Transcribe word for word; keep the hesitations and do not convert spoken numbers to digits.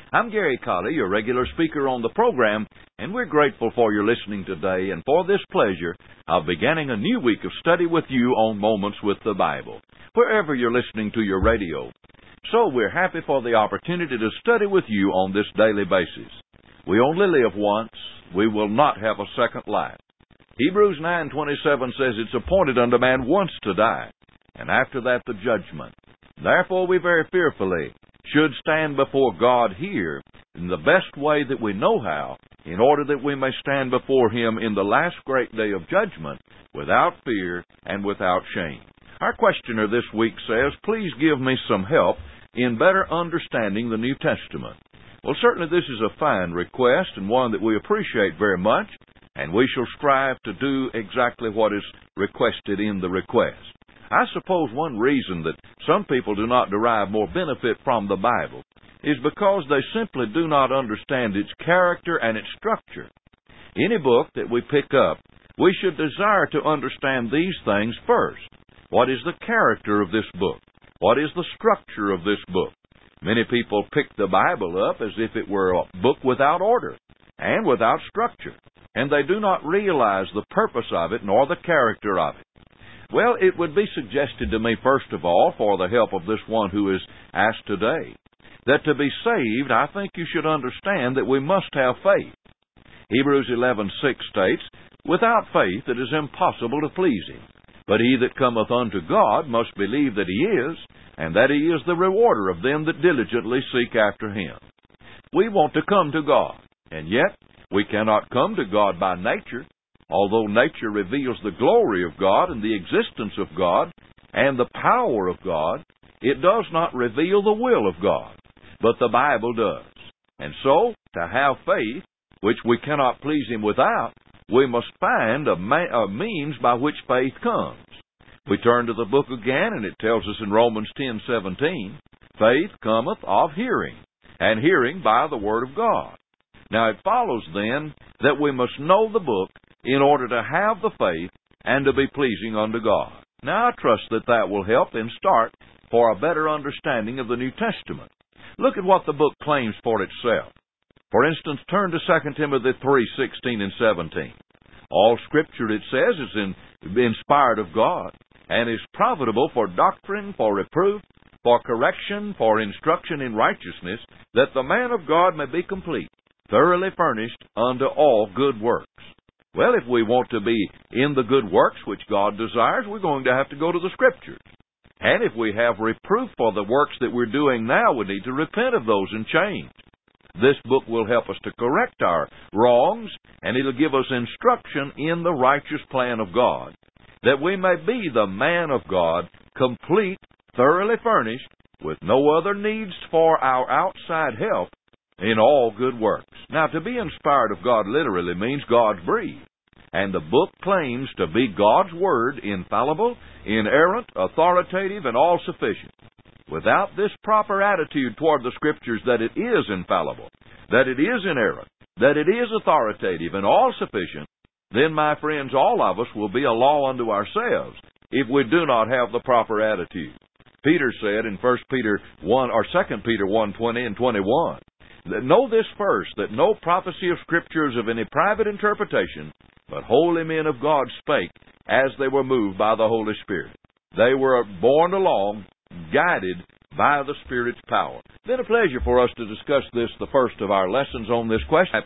I'm Gary Colley, your regular speaker on the program, and we're grateful for your listening today and for this pleasure of beginning a new week of study with you on Moments with the Bible, wherever you're listening to your radio. So we're happy for the opportunity to study with you on this daily basis. We only live once. We will not have a second life. Hebrews nine twenty-seven says it's appointed unto man once to die, and after that the judgment. Therefore we very fearfully should stand before God here in the best way that we know how, in order that we may stand before Him in the last great day of judgment without fear and without shame. Our questioner this week says, please give me some help in better understanding the New Testament. Well, certainly this is a fine request and one that we appreciate very much, and we shall strive to do exactly what is requested in the request. I suppose one reason that some people do not derive more benefit from the Bible is because they simply do not understand its character and its structure. Any book that we pick up, we should desire to understand these things first. What is the character of this book? What is the structure of this book? Many people pick the Bible up as if it were a book without order and without structure, and they do not realize the purpose of it nor the character of it. Well, it would be suggested to me, first of all, for the help of this one who is asked today, that to be saved, I think you should understand that we must have faith. Hebrews eleven six states, without faith it is impossible to please Him. But he that cometh unto God must believe that He is, and that He is the rewarder of them that diligently seek after Him. We want to come to God, and yet we cannot come to God by nature. Although nature reveals the glory of God and the existence of God and the power of God, it does not reveal the will of God, but the Bible does. And so, to have faith, which we cannot please Him without, we must find a, ma- a means by which faith comes. We turn to the book again, and it tells us in Romans ten seventeen, faith cometh of hearing, and hearing by the Word of God. Now it follows then that we must know the book in order to have the faith and to be pleasing unto God. Now I trust that that will help in start for a better understanding of the New Testament. Look at what the book claims for itself. For instance, turn to Second Timothy three sixteen and seventeen. All Scripture, it says, is in, inspired of God, and is profitable for doctrine, for reproof, for correction, for instruction in righteousness, that the man of God may be complete, thoroughly furnished unto all good works. Well, if we want to be in the good works which God desires, we're going to have to go to the Scriptures. And if we have reproof for the works that we're doing now, we need to repent of those and change. This book will help us to correct our wrongs, and it'll give us instruction in the righteous plan of God, that we may be the man of God, complete, thoroughly furnished, with no other needs for our outside help, in all good works. Now, to be inspired of God literally means God's breathed, and the book claims to be God's Word, infallible, inerrant, authoritative, and all-sufficient. Without this proper attitude toward the Scriptures that it is infallible, that it is inerrant, that it is authoritative and all-sufficient, then, my friends, all of us will be a law unto ourselves if we do not have the proper attitude. Peter said in First Peter one or Second Peter one twenty and twenty-one, know this first, that no prophecy of Scripture is of any private interpretation, but holy men of God spake as they were moved by the Holy Spirit. They were borne along, guided by the Spirit's power. It's been a pleasure for us to discuss this, the first of our lessons on this question.